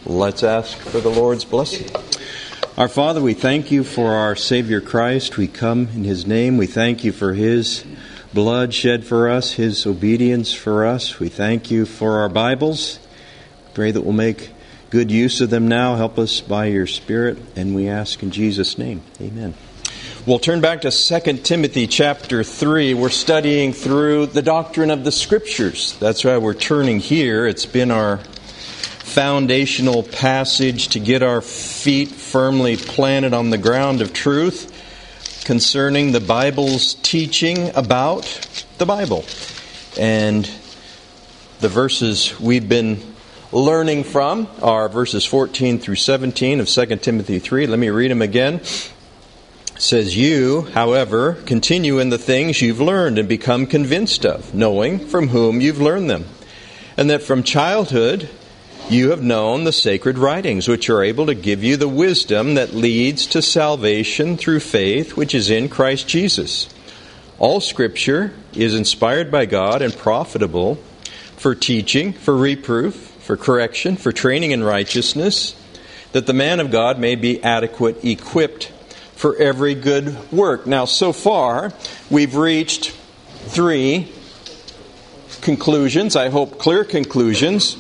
Let's ask for the Lord's blessing. Our Father, we thank you for our Savior Christ. We come in His name. We thank you for His blood shed for us, His obedience for us. We thank you for our Bibles. Pray that we'll make good use of them now. Help us by your Spirit, and we ask in Jesus' name. Amen. We'll turn back to 2 Timothy chapter 3. We're studying through the doctrine of the Scriptures. That's why we're turning here. It's been our foundational passage to get our feet firmly planted on the ground of truth concerning the Bible's teaching about the Bible. And the verses we've been learning from are verses 14 through 17 of 2 Timothy 3. Let me read them again. It says, "You, however, continue in the things you've learned and become convinced of, knowing from whom you've learned them, and that from childhood you have known the sacred writings, which are able to give you the wisdom that leads to salvation through faith, which is in Christ Jesus. All Scripture is inspired by God and profitable for teaching, for reproof, for correction, for training in righteousness, that the man of God may be adequate, equipped for every good work." Now, so far, we've reached 3 conclusions, I hope clear conclusions,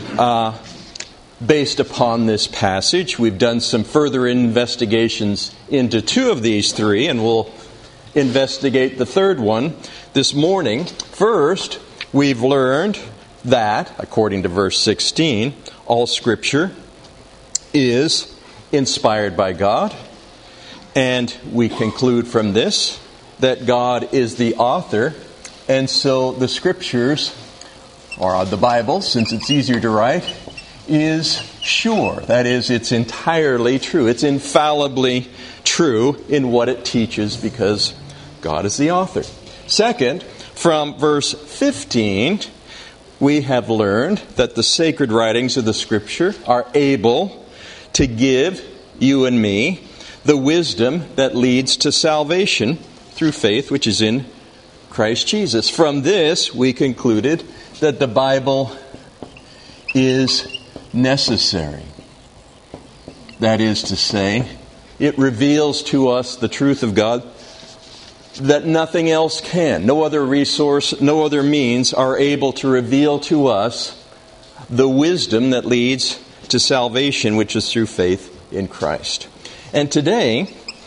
based upon this passage. We've done some further investigations into 2 of these 3, and we'll investigate the third one this morning. First, we've learned that, according to verse 16, all Scripture is inspired by God. And we conclude from this that God is the author, and so the Scriptures, or the Bible, since it's easier to write, is sure. That is, it's entirely true. It's infallibly true in what it teaches because God is the author. Second, from verse 15, we have learned that the sacred writings of the Scripture are able to give you and me the wisdom that leads to salvation through faith, which is in Christ Jesus. From this, we concluded that the Bible is necessary. That is to say, it reveals to us the truth of God that nothing else can. No other resource, no other means are able to reveal to us the wisdom that leads to salvation, which is through faith in Christ. And today,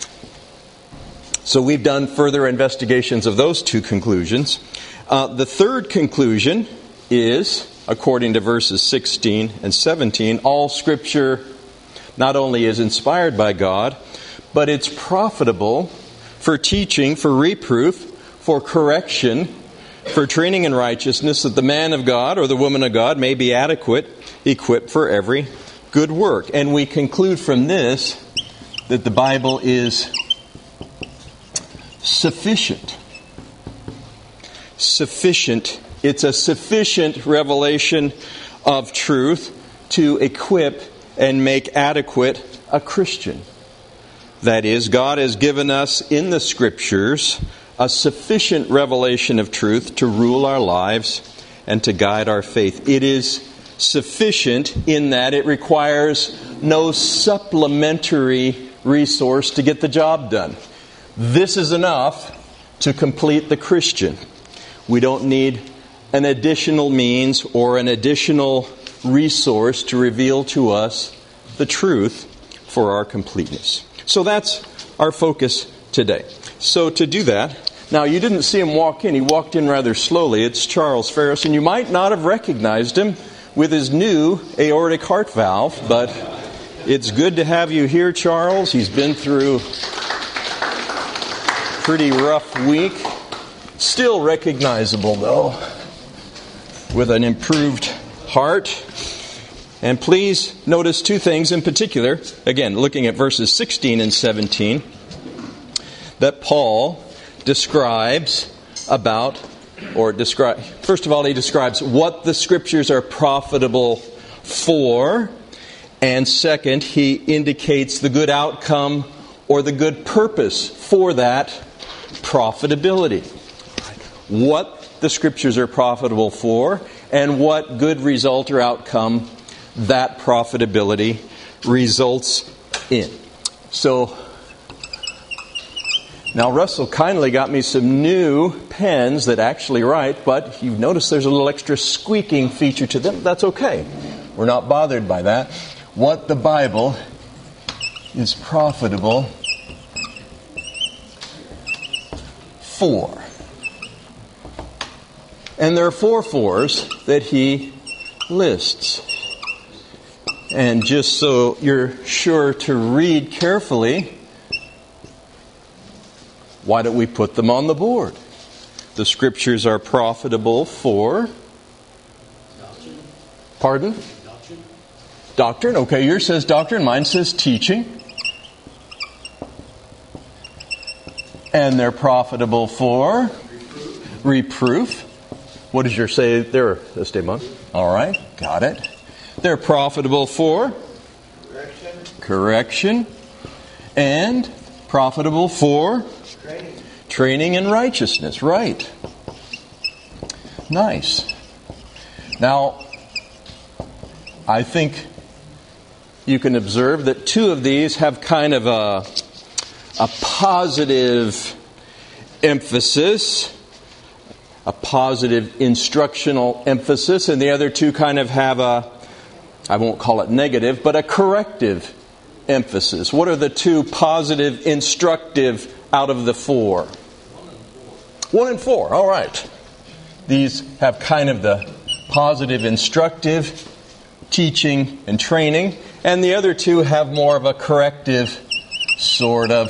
so we've done further investigations of those 2 conclusions. The third conclusion is, according to verses 16 and 17, all Scripture not only is inspired by God, but it's profitable for teaching, for reproof, for correction, for training in righteousness, that the man of God or the woman of God may be adequate, equipped for every good work. And we conclude from this that the Bible is sufficient. Sufficient. It's a sufficient revelation of truth to equip and make adequate a Christian. That is, God has given us in the Scriptures a sufficient revelation of truth to rule our lives and to guide our faith. It is sufficient in that it requires no supplementary resource to get the job done. This is enough to complete the Christian. We don't need an additional means or an additional resource to reveal to us the truth for our completeness. So that's our focus today. So to do that, now you didn't see him walk in. He walked in rather slowly. It's Charles Ferris, and you might not have recognized him with his new aortic heart valve, but it's good to have you here, Charles. He's been through a pretty rough week. Still recognizable, though, with an improved heart. And please notice 2 things in particular. Again, looking at verses 16 and 17, that Paul describes first of all, he describes what the Scriptures are profitable for. And second, he indicates the good outcome or the good purpose for that profitability. What the Scriptures are profitable for and what good result or outcome that profitability results in. So, now Russell kindly got me some new pens that actually write, but you've noticed there's a little extra squeaking feature to them. That's okay. We're not bothered by that. What the Bible is profitable for. And there are 4 fours that he lists. And just so you're sure to read carefully, why don't we put them on the board? The Scriptures are profitable for... Doctrine. Pardon? Doctrine. Doctrine. Okay, yours says doctrine. Mine says teaching. And they're profitable for... Reproof. What does yours say there, Esteban? All right, got it. They're profitable for... Correction. And profitable for... Training in righteousness. Right. Nice. Now, I think you can observe that 2 of these have kind of a positive emphasis, a positive instructional emphasis, and the other 2 kind of have a, I won't call it negative, but a corrective emphasis. What are the 2 positive, instructive out of the 4? 1 and 4. All right. These have kind of the positive, instructive, teaching and training, and the other 2 have more of a corrective sort of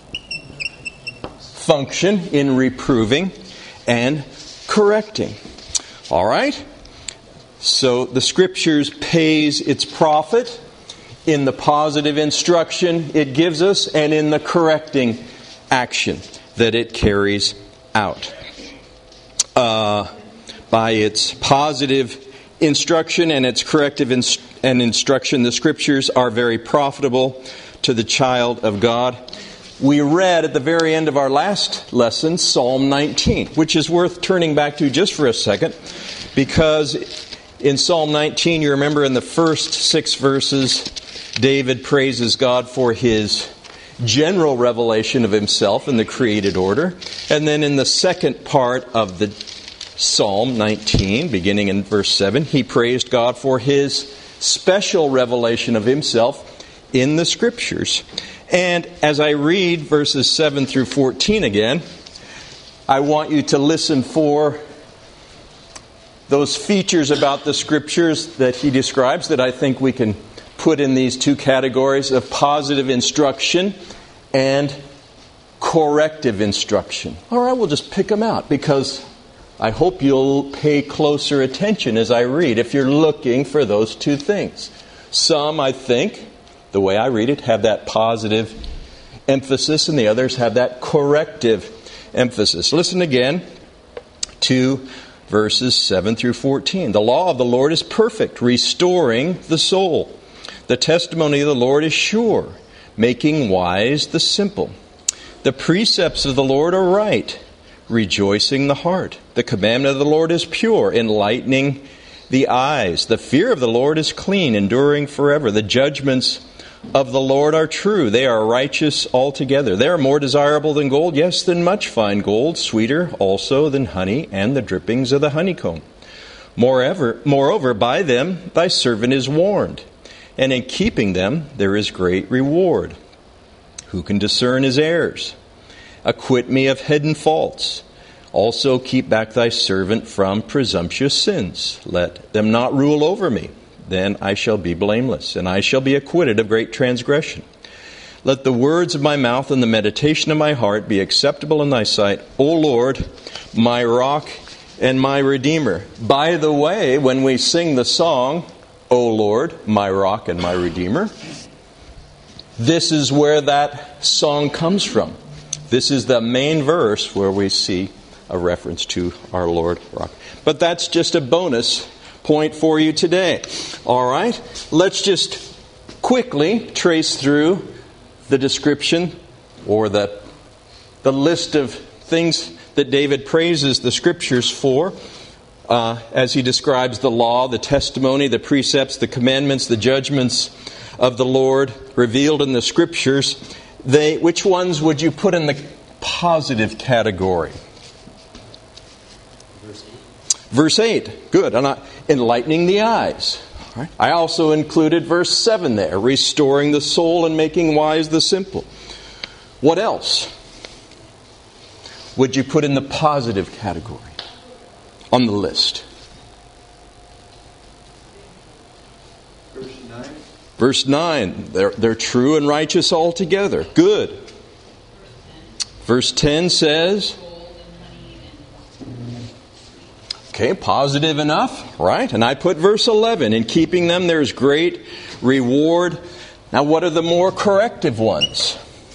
function in reproving and correcting. All right? So the Scriptures pays its profit in the positive instruction it gives us and in the correcting action that it carries out. By its positive instruction and its corrective instruction, the Scriptures are very profitable to the child of God. We read at the very end of our last lesson, Psalm 19, which is worth turning back to just for a second, because in Psalm 19, you remember in the first 6 verses, David praises God for His general revelation of Himself in the created order. And then in the second part of the Psalm 19, beginning in verse 7, he praised God for His special revelation of Himself in the Scriptures. And as I read verses 7 through 14 again, I want you to listen for those features about the Scriptures that he describes that I think we can put in these 2 categories of positive instruction and corrective instruction. All right, we'll just pick them out because I hope you'll pay closer attention as I read if you're looking for those 2 things. Some, I think, the way I read it, have that positive emphasis and the others have that corrective emphasis. Listen again to verses 7 through 14. The law of the Lord is perfect, restoring the soul. The testimony of the Lord is sure, making wise the simple. The precepts of the Lord are right, rejoicing the heart. The commandment of the Lord is pure, enlightening the eyes. The fear of the Lord is clean, enduring forever. The judgments of the Lord are true. They are righteous altogether. They are more desirable than gold, yes, than much fine gold, sweeter also than honey and the drippings of the honeycomb. Moreover, by them thy servant is warned, and in keeping them there is great reward. Who can discern his errors? Acquit me of hidden faults. Also keep back thy servant from presumptuous sins. Let them not rule over me. Then I shall be blameless, and I shall be acquitted of great transgression. Let the words of my mouth and the meditation of my heart be acceptable in thy sight, O Lord, my rock and my redeemer. By the way, when we sing the song, O Lord, my rock and my redeemer, this is where that song comes from. This is the main verse where we see a reference to our Lord rock. But that's just a bonus point for you today. All right, let's just quickly trace through the description or the list of things that David praises the Scriptures for. as he describes the law, the testimony, the precepts, the commandments, the judgments of the Lord revealed in the Scriptures, which ones would you put in the positive category? Verse 8. Good. Enlightening the eyes. All right. I also included verse 7 there. Restoring the soul and making wise the simple. What else would you put in the positive category on the list? Verse 9. They're true and righteous altogether. Good. Verse 10 says... Okay, positive enough, right? And I put verse 11. In keeping them, there's great reward. Now, what are the more corrective ones?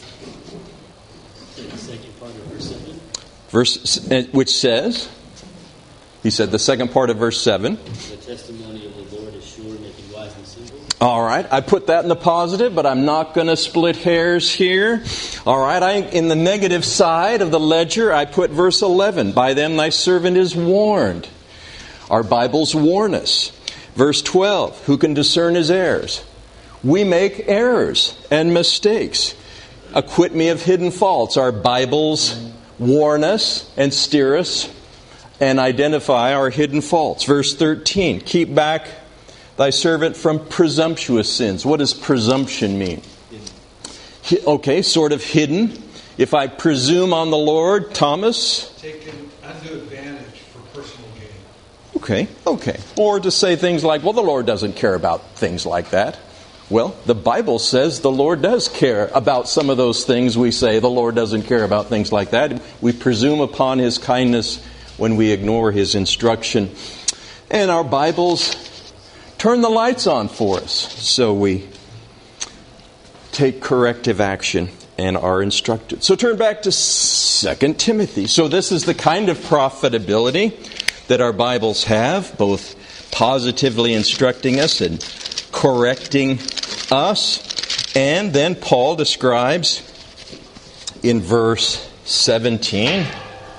The second part of verse 7. Which says, he said the second part of verse 7. The testimony of the Lord is sure, making wise and simple. All right, I put that in the positive, but I'm not going to split hairs here. All right, in the negative side of the ledger, I put verse 11. By them thy servant is warned. Our Bibles warn us. Verse 12, who can discern his errors? We make errors and mistakes. Acquit me of hidden faults. Our Bibles warn us and steer us and identify our hidden faults. Verse 13, keep back thy servant from presumptuous sins. What does presumption mean? Okay, sort of hidden. If I presume on the Lord, Thomas? Taken undue advantage for personal gain. Okay. Or to say things like, well, the Lord doesn't care about things like that. Well, the Bible says the Lord does care about some of those things we say. The Lord doesn't care about things like that. We presume upon His kindness when we ignore His instruction. And our Bibles turn the lights on for us. So we take corrective action and are instructed. So turn back to 2 Timothy. So this is the kind of profitability that our Bibles have, both positively instructing us and correcting us. And then Paul describes in verse 17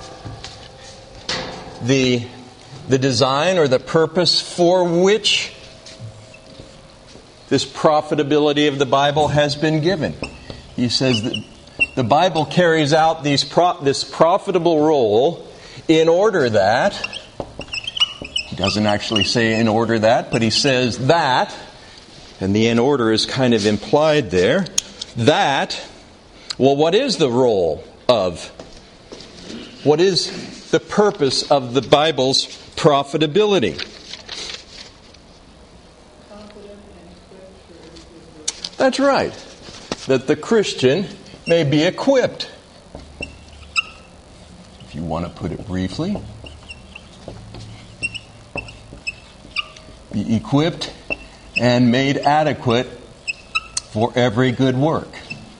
the design or the purpose for which this profitability of the Bible has been given. He says that the Bible carries out this profitable role in order that, he doesn't actually say in order that, but he says that, and the in order is kind of implied there, that, well, what is the role of, what is the purpose of the Bible's profitability? That's right. That the Christian may be equipped. If you want to put it briefly. Be equipped and made adequate for every good work.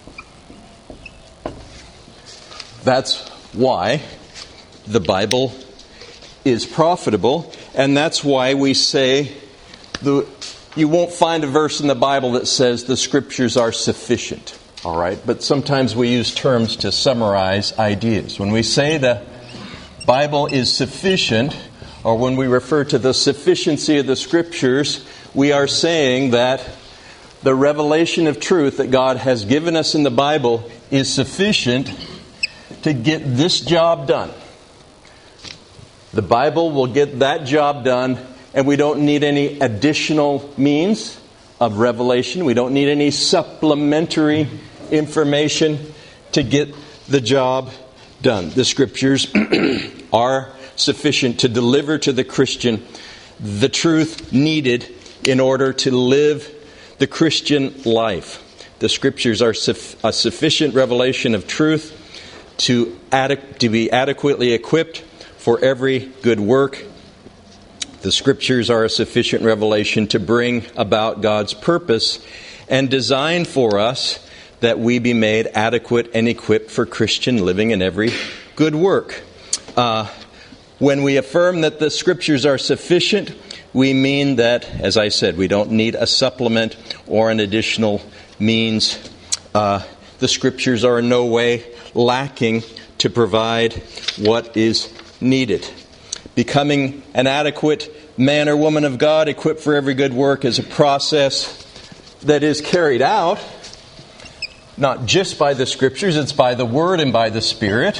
That's why the Bible is profitable, and that's why we say you won't find a verse in the Bible that says the Scriptures are sufficient. All right? But sometimes we use terms to summarize ideas. When we say the Bible is sufficient, or when we refer to the sufficiency of the Scriptures, we are saying that the revelation of truth that God has given us in the Bible is sufficient to get this job done. The Bible will get that job done, and we don't need any additional means of revelation. We don't need any supplementary information to get the job done. The Scriptures are sufficient to deliver to the Christian the truth needed in order to live the Christian life. The Scriptures are a sufficient revelation of truth to be adequately equipped for every good work. The Scriptures are a sufficient revelation to bring about God's purpose and design for us that we be made adequate and equipped for Christian living in every good work. When we affirm that the Scriptures are sufficient, we mean that, as I said, we don't need a supplement or an additional means. The Scriptures are in no way lacking to provide what is needed. Becoming an adequate man or woman of God, equipped for every good work, is a process that is carried out not just by the Scriptures, it's by the Word and by the Spirit.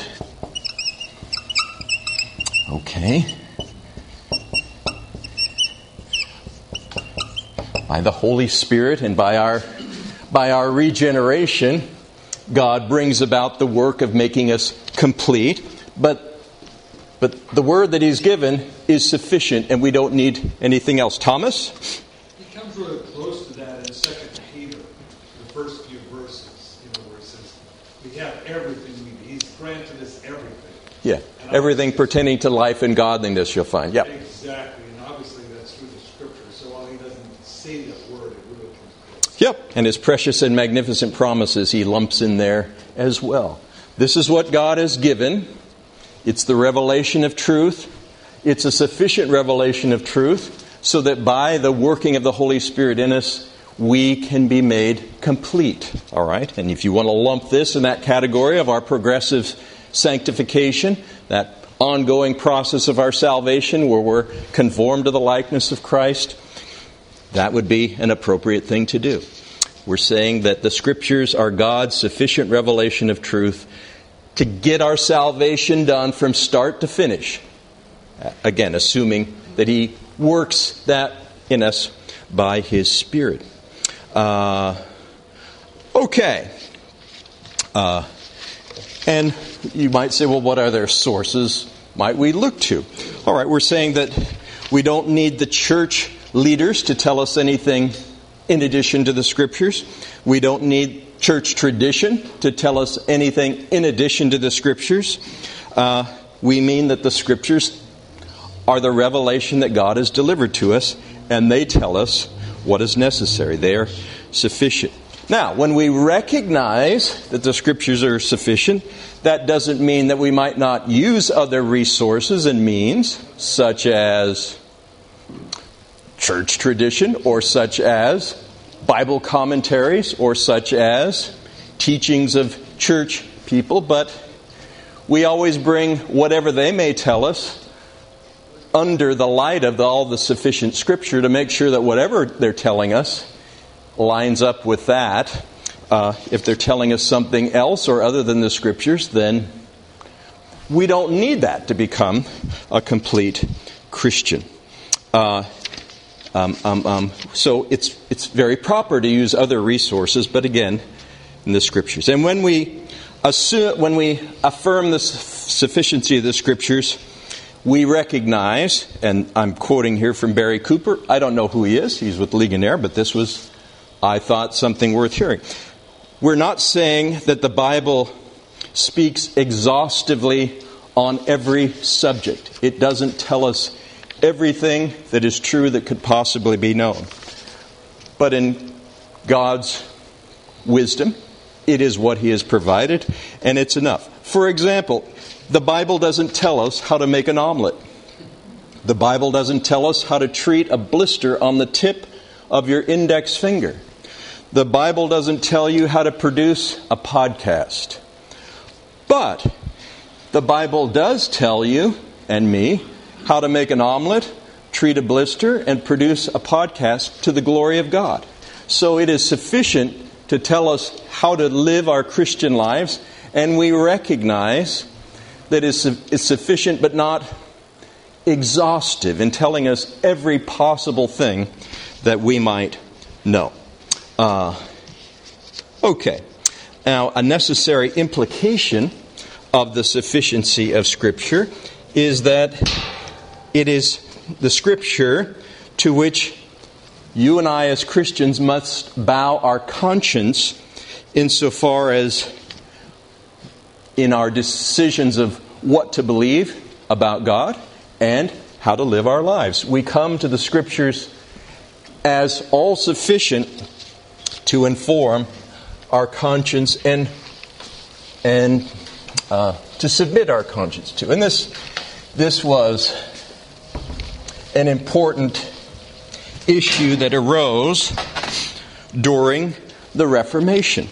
Okay. By the Holy Spirit and by our regeneration, God brings about the work of making us complete. But the Word that He's given is sufficient, and we don't need anything else. Thomas? He comes really close to that in 2 Peter, the first few verses, where it says, we have everything we need. He's granted us everything. Yeah, everything pertaining to life and godliness you'll find. Yeah. Exactly, and obviously that's through the Scripture. So while He doesn't say that word, it really comes close. Yep, and His precious and magnificent promises He lumps in there as well. This is what God has given. It's the revelation of truth. It's a sufficient revelation of truth so that by the working of the Holy Spirit in us, we can be made complete. All right? And if you want to lump this in that category of our progressive sanctification, that ongoing process of our salvation where we're conformed to the likeness of Christ, that would be an appropriate thing to do. We're saying that the Scriptures are God's sufficient revelation of truth to get our salvation done from start to finish. Again, assuming that He works that in us by His Spirit. Okay. And you might say, well, what other sources might we look to? All right, we're saying that we don't need the church leaders to tell us anything in addition to the Scriptures. We don't need church tradition to tell us anything in addition to the Scriptures. We mean that the Scriptures are the revelation that God has delivered to us, and they tell us what is necessary. They are sufficient. Now, when we recognize that the Scriptures are sufficient, that doesn't mean that we might not use other resources and means, such as church tradition, or such as Bible commentaries, or such as teachings of church people, but we always bring whatever they may tell us under the light of all the sufficient Scripture to make sure that whatever they're telling us lines up with that. If they're telling us something else or other than the Scriptures, then we don't need that to become a complete Christian. So it's very proper to use other resources, but again, in the Scriptures. And when we affirm the sufficiency of the Scriptures, we recognize, and I'm quoting here from Barry Cooper. I don't know who he is. He's with Ligonier, but this was, I thought, something worth hearing. We're not saying that the Bible speaks exhaustively on every subject. It doesn't tell us everything that is true that could possibly be known. But in God's wisdom, it is what He has provided, and it's enough. For example, the Bible doesn't tell us how to make an omelet. The Bible doesn't tell us how to treat a blister on the tip of your index finger. The Bible doesn't tell you how to produce a podcast. But the Bible does tell you and me how to make an omelet, treat a blister, and produce a podcast to the glory of God. So it is sufficient to tell us how to live our Christian lives, and we recognize that it's sufficient but not exhaustive in telling us every possible thing that we might know. Okay. Now, a necessary implication of the sufficiency of Scripture is that it is the Scripture to which you and I as Christians must bow our conscience insofar as in our decisions of what to believe about God and how to live our lives. We come to the Scriptures as all sufficient to inform our conscience and to submit our conscience to. And this was an important issue that arose during the Reformation.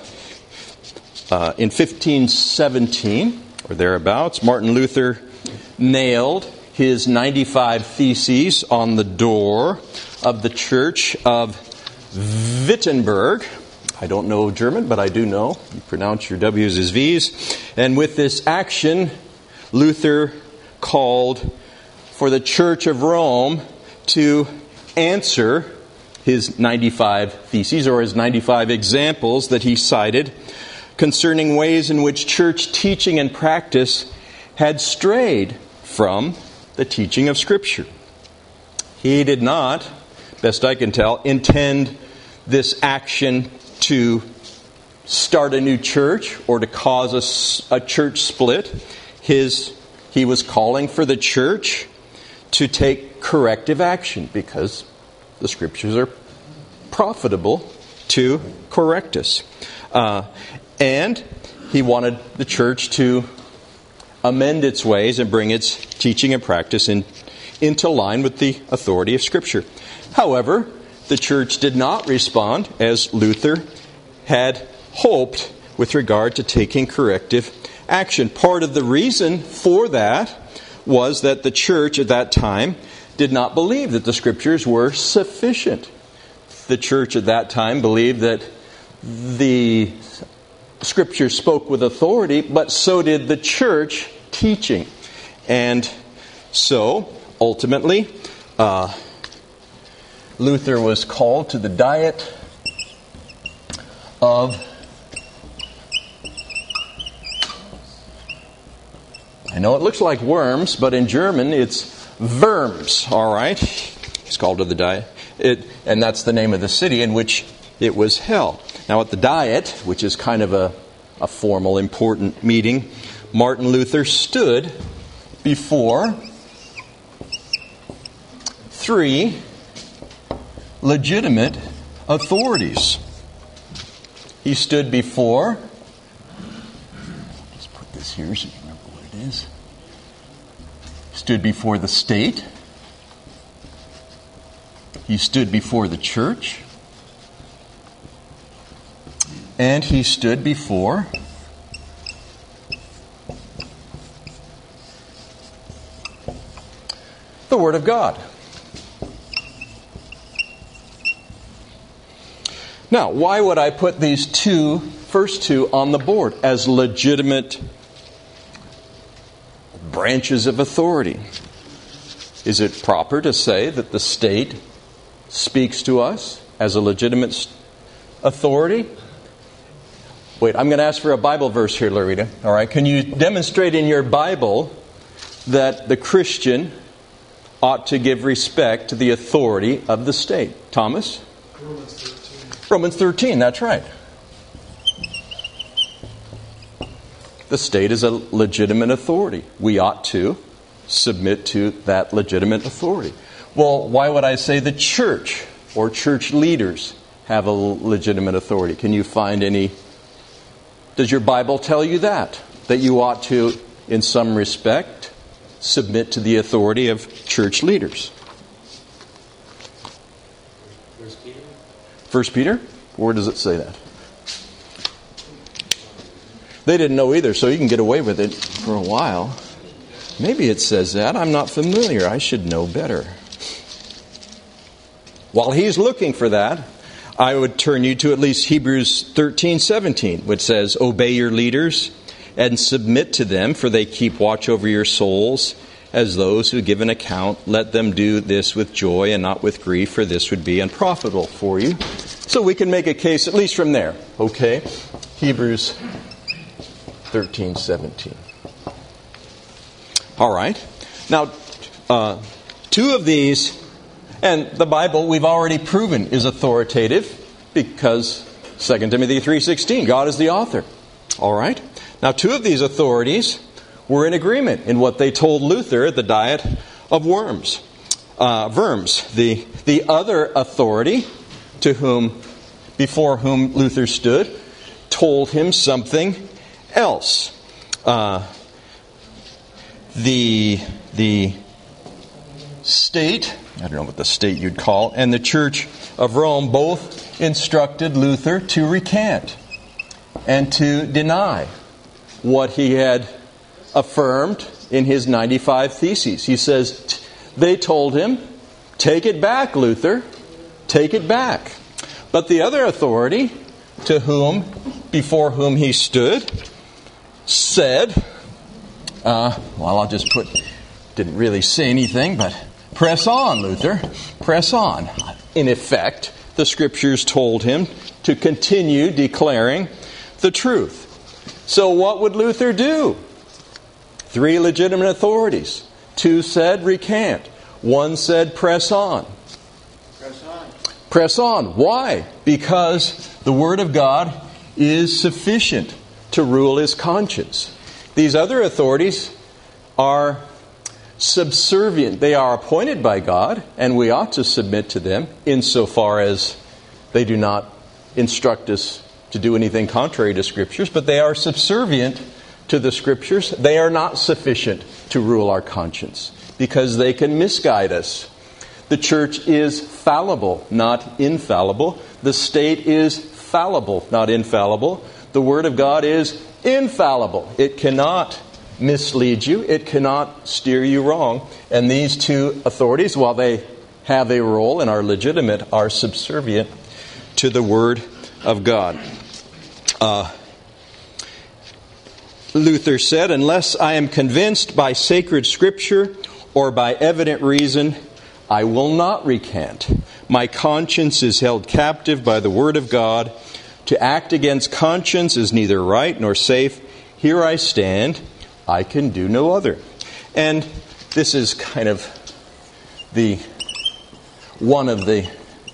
In 1517, or thereabouts, Martin Luther nailed his 95 Theses on the door of the church of Wittenberg. I don't know German, but I do know you pronounce your W's as V's. And with this action, Luther called for the Church of Rome to answer his 95 Theses, or his 95 examples that he cited concerning ways in which church teaching and practice had strayed from the teaching of Scripture. He did not, best I can tell, intend this action to start a new church or to cause a church split. He was calling for the church to take corrective action because the Scriptures are profitable to correct us. And he wanted the church to amend its ways and bring its teaching and practice into line with the authority of Scripture. However, the church did not respond as Luther had hoped with regard to taking corrective action. Part of the reason for that was that the church at that time did not believe that the Scriptures were sufficient. The church at that time believed that the Scripture spoke with authority, but so did the church teaching. And so, ultimately, Luther was called to the Diet of, I know it looks like Worms, but in German it's Worms, all right? He's called to the Diet. And that's the name of the city in which it was held. Now at the Diet, which is kind of a formal, important meeting, Martin Luther stood before 3 legitimate authorities. He stood before, let's put this here so you remember what it is. Stood before the state. He stood before the church. And he stood before the Word of God. Now, why would I put these first two on the board as legitimate branches of authority? Is it proper to say that the state speaks to us as a legitimate authority? Wait, I'm going to ask for a Bible verse here, Loretta. All right, can you demonstrate in your Bible that the Christian ought to give respect to the authority of the state? Thomas? Romans 13. Romans 13, that's right. The state is a legitimate authority. We ought to submit to that legitimate authority. Well, why would I say the church or church leaders have a legitimate authority? Can you find any? Does your Bible tell you that you ought to, in some respect, submit to the authority of church leaders? 1 Peter? 1 Peter? Where does it say that? They didn't know either, so you can get away with it for a while. Maybe it says that. I'm not familiar. I should know better. While he's looking for that, I would turn you to at least Hebrews 13:17, which says, "Obey your leaders and submit to them, for they keep watch over your souls as those who give an account. Let them do this with joy and not with grief, for this would be unprofitable for you." So we can make a case, at least from there. Okay? Hebrews 13:17. All right. Now, 2 of these, and the Bible we've already proven is authoritative because 2 Timothy 3:16, God is the author. All right. Now, 2 of these authorities were in agreement in what they told Luther at the Diet of Worms. The other authority before whom Luther stood told him something else. The state, I don't know what the state you'd call, and the Church of Rome both instructed Luther to recant and to deny what he had affirmed in his 95 Theses. He says, they told him, take it back, Luther. Take it back. But the other authority before whom he stood said, I'll just didn't really say anything, but press on, Luther. Press on. In effect, the Scriptures told him to continue declaring the truth. So what would Luther do? 3 legitimate authorities. 2 said recant. 1 said press on. Press on. Press on. Why? Because the Word of God is sufficient to rule his conscience. These other authorities are subservient. They are appointed by God, and we ought to submit to them insofar as they do not instruct us to do anything contrary to Scriptures, but they are subservient to the Scriptures. They are not sufficient to rule our conscience because they can misguide us. The church is fallible, not infallible. The state is fallible, not infallible. The Word of God is infallible. It cannot mislead you. It cannot steer you wrong. And these 2 authorities, while they have a role and are legitimate, are subservient to the Word of God. Luther said, unless I am convinced by sacred Scripture or by evident reason, I will not recant. My conscience is held captive by the Word of God. To act against conscience is neither right nor safe. Here I stand. I can do no other. And this is kind of one of the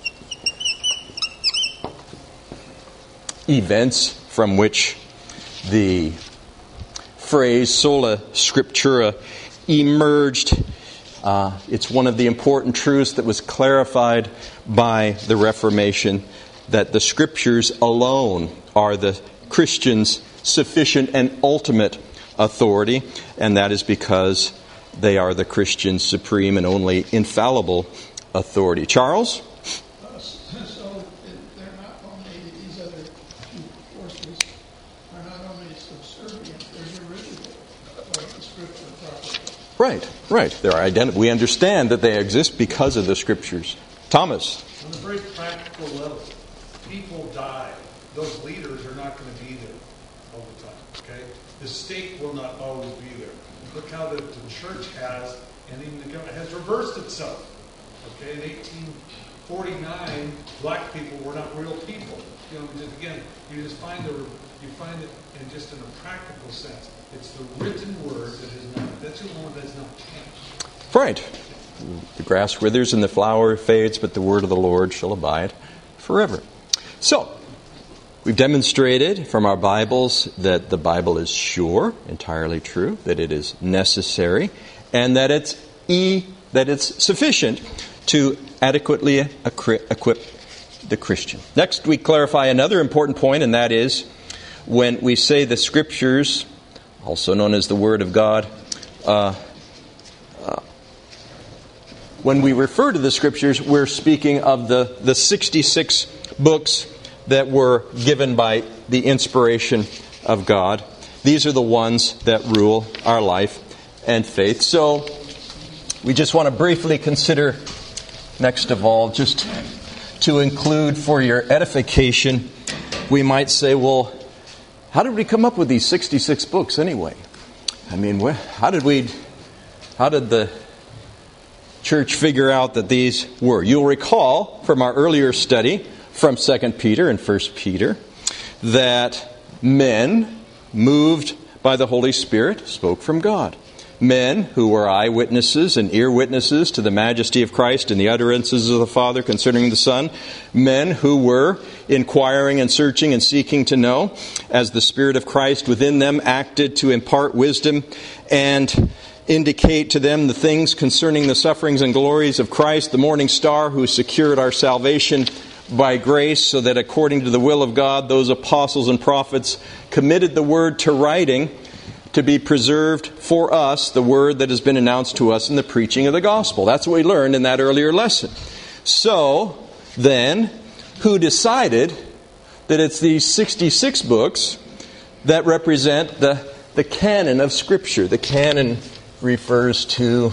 events from which the phrase sola scriptura emerged. It's one of the important truths that was clarified by the Reformation, that the Scriptures alone are the Christian's sufficient and ultimate authority, and that is because they are the Christian's supreme and only infallible authority. Charles? So they're not only, these other 2 forces are not only subservient, they're derivative of the Scripture properly. Right. We understand that they exist because of the Scriptures. Thomas? On a very practical level, people die. Those leaders are not going to be there all the time. Okay? The state will not always be there. Look how the church has, and even the government has reversed itself. Okay, in 1849, black people were not real people. You just find it in just in a practical sense. It's the written word that is not. That's the one that's not changed. Right. The grass withers and the flower fades, but the word of the Lord shall abide forever. So, we've demonstrated from our Bibles that the Bible is sure, entirely true, that it is necessary, and that it's sufficient to adequately equip the Christian. Next, we clarify another important point, and that is when we say the Scriptures, also known as the Word of God, when we refer to the Scriptures, we're speaking of the 66 books that were given by the inspiration of God. These are the ones that rule our life and faith. So, we just want to briefly consider, next of all, just to include for your edification, we might say, well, how did we come up with these 66 books anyway? I mean, how did the church figure out that these were? You'll recall from our earlier study from 2 Peter and 1 Peter that men moved by the Holy Spirit spoke from God. Men who were eyewitnesses and ear witnesses to the majesty of Christ and the utterances of the Father concerning the Son. Men who were inquiring and searching and seeking to know as the Spirit of Christ within them acted to impart wisdom and indicate to them the things concerning the sufferings and glories of Christ, the morning star who secured our salvation by grace, so that according to the will of God, those apostles and prophets committed the word to writing to be preserved for us, the word that has been announced to us in the preaching of the gospel. That's what we learned in that earlier lesson. So, then, who decided that it's these 66 books that represent the canon of Scripture, the canon refers to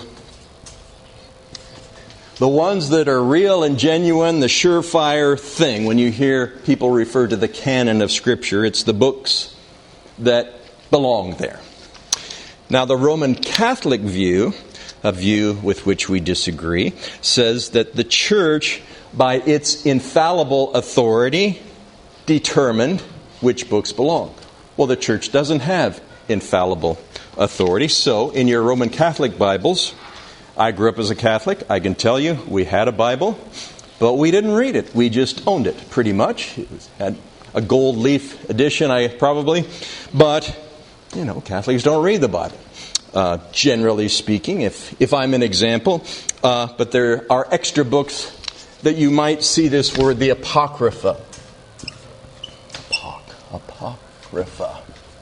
the ones that are real and genuine, the surefire thing. When you hear people refer to the canon of Scripture, it's the books that belong there. Now, the Roman Catholic view, a view with which we disagree, says that the Church, by its infallible authority, determined which books belong. Well, the Church doesn't have infallible authority. So, in your Roman Catholic Bibles, I grew up as a Catholic. I can tell you, we had a Bible, but we didn't read it. We just owned it, pretty much. It had a gold leaf edition, probably. But, Catholics don't read the Bible, generally speaking, if I'm an example. But there are extra books that you might see this word, the Apocrypha. Apocrypha.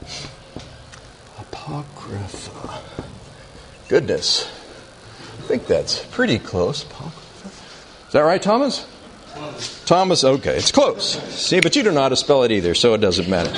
Apocrypha. Goodness. I think that's pretty close. Is that right, Thomas? Thomas, okay, it's close. See, but you don't know how to spell it either, so it doesn't matter.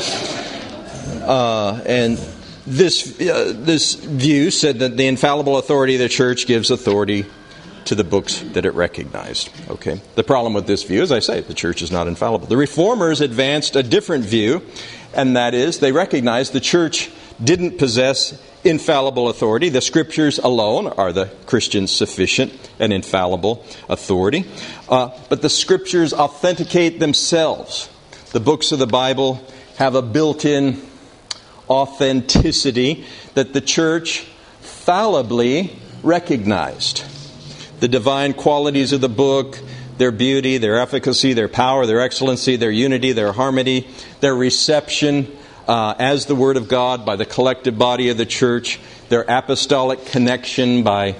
And this view said that the infallible authority of the Church gives authority to the books that it recognized. Okay. The problem with this view, as I say, the Church is not infallible. The Reformers advanced a different view, and that is they recognized the Church didn't possess infallible authority. The Scriptures alone are the Christian's sufficient and infallible authority. But the Scriptures authenticate themselves. The books of the Bible have a built-in authenticity that the Church fallibly recognized. The divine qualities of the book, their beauty, their efficacy, their power, their excellency, their unity, their harmony, their reception as the Word of God by the collective body of the Church, their apostolic connection by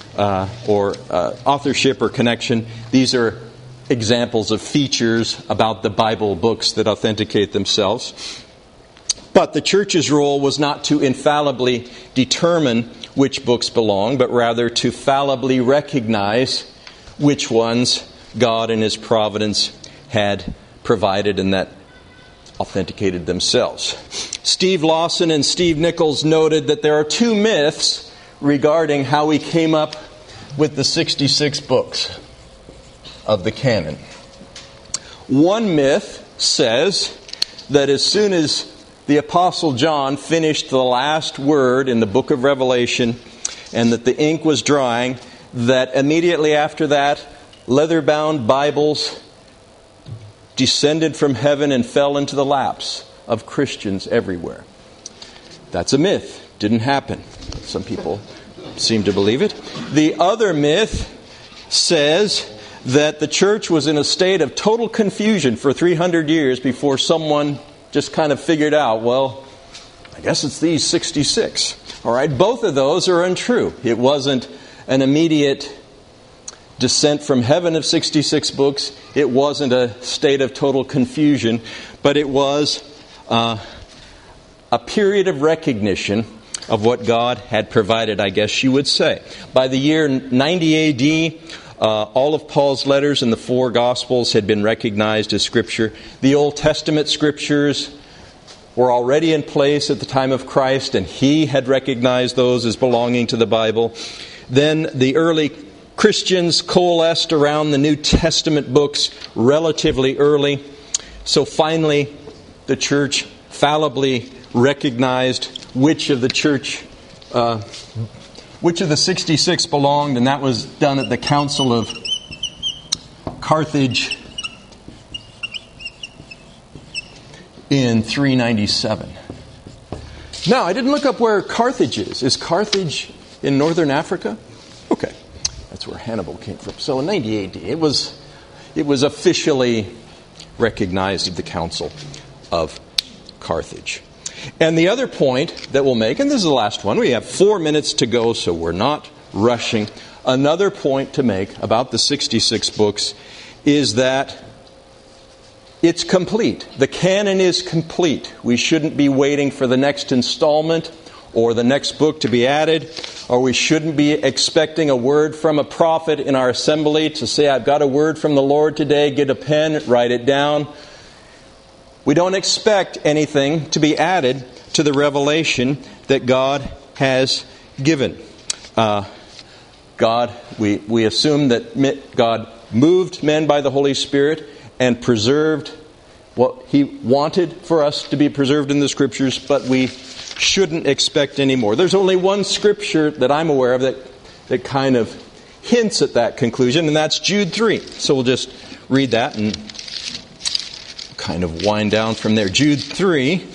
authorship or connection. These are examples of features about the Bible books that authenticate themselves. But the Church's role was not to infallibly determine which books belong, but rather to fallibly recognize which ones God in His providence had provided and that authenticated themselves. Steve Lawson and Steve Nichols noted that there are two myths regarding how we came up with the 66 books of the canon. One myth says that as soon as the Apostle John finished the last word in the book of Revelation and that the ink was drying, that immediately after that, leather-bound Bibles descended from heaven and fell into the laps of Christians everywhere. That's a myth. Didn't happen. Some people seem to believe it. The other myth says that the church was in a state of total confusion for 300 years before someone just kind of figured out, well, I guess it's these 66. All right, both of those are untrue. It wasn't an immediate descent from heaven of 66 books. It wasn't a state of total confusion, but it was a period of recognition of what God had provided, I guess you would say. By the year 90 AD, all of Paul's letters in the four Gospels had been recognized as Scripture. The Old Testament Scriptures were already in place at the time of Christ, and he had recognized those as belonging to the Bible. Then the early Christians coalesced around the New Testament books relatively early. So finally, the church fallibly recognized which of the 66 belonged, and that was done at the Council of Carthage in 397. Now, I didn't look up where Carthage is. Is Carthage in northern Africa? Okay. That's where Hannibal came from. So in 90 AD, it was officially recognized at the Council of Carthage. And the other point that we'll make, and this is the last one, we have 4 minutes to go, so we're not rushing. Another point to make about the 66 books is that it's complete. The canon is complete. We shouldn't be waiting for the next installment or the next book to be added, or we shouldn't be expecting a word from a prophet in our assembly to say, I've got a word from the Lord today, get a pen, write it down. We don't expect anything to be added to the revelation that God has given. God, we assume that God moved men by the Holy Spirit and preserved what He wanted for us to be preserved in the Scriptures, but we shouldn't expect any more. There's only one Scripture that I'm aware of that kind of hints at that conclusion, and that's Jude 3. So we'll just read that and kind of wind down from there. Jude 3.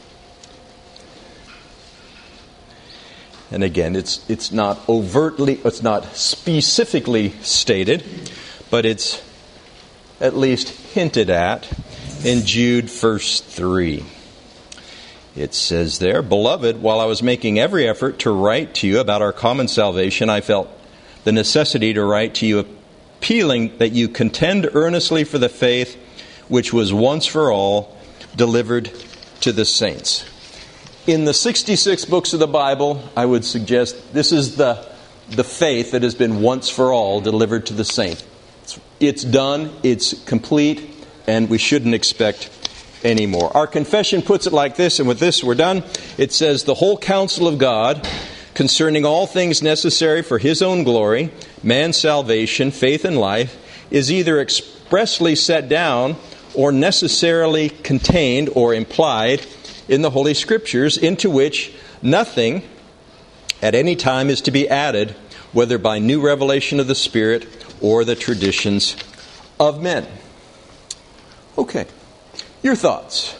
And again, it's not specifically stated, but it's at least hinted at in Jude verse 3. It says there, "Beloved, while I was making every effort to write to you about our common salvation, I felt the necessity to write to you appealing that you contend earnestly for the faith which was once for all delivered to the saints." In the 66 books of the Bible, I would suggest this is the faith that has been once for all delivered to the saints. It's done, it's complete, and we shouldn't expect any more. Our confession puts it like this, and with this we're done. It says, "The whole counsel of God concerning all things necessary for His own glory, man's salvation, faith, and life, is either expressly set down or necessarily contained or implied in the Holy Scriptures, into which nothing at any time is to be added, whether by new revelation of the Spirit or the traditions of men." Okay, your thoughts?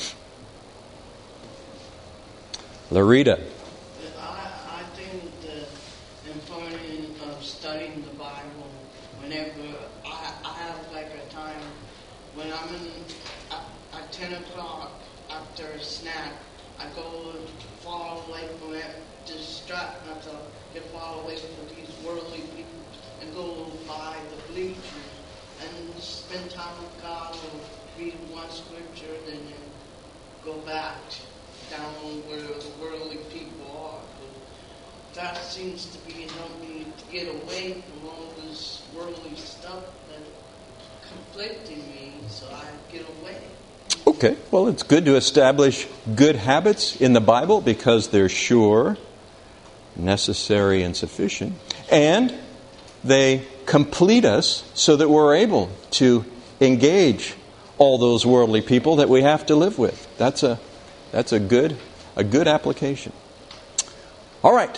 Larita. I think the importance of studying the Bible whenever I have like a time when I'm at 10 o'clock after a snack, I go far away from it, distract myself, get far away from these worldly people, and go by the bleachers and spend time with God, or read one scripture, then go back down where the worldly people are. That seems to be helping me to get away from all this worldly stuff that's conflicting me, so I get away. Okay, well, it's good to establish good habits in the Bible because they're sure, necessary, and sufficient. And they complete us so that we're able to engage all those worldly people that we have to live with. That's a good application. All right.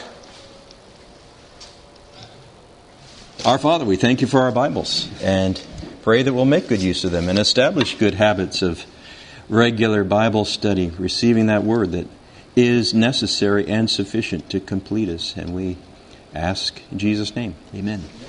Our Father, we thank you for our Bibles and pray that we'll make good use of them and establish good habits of regular Bible study, receiving that word that is necessary and sufficient to complete us. And we ask in Jesus' name, amen.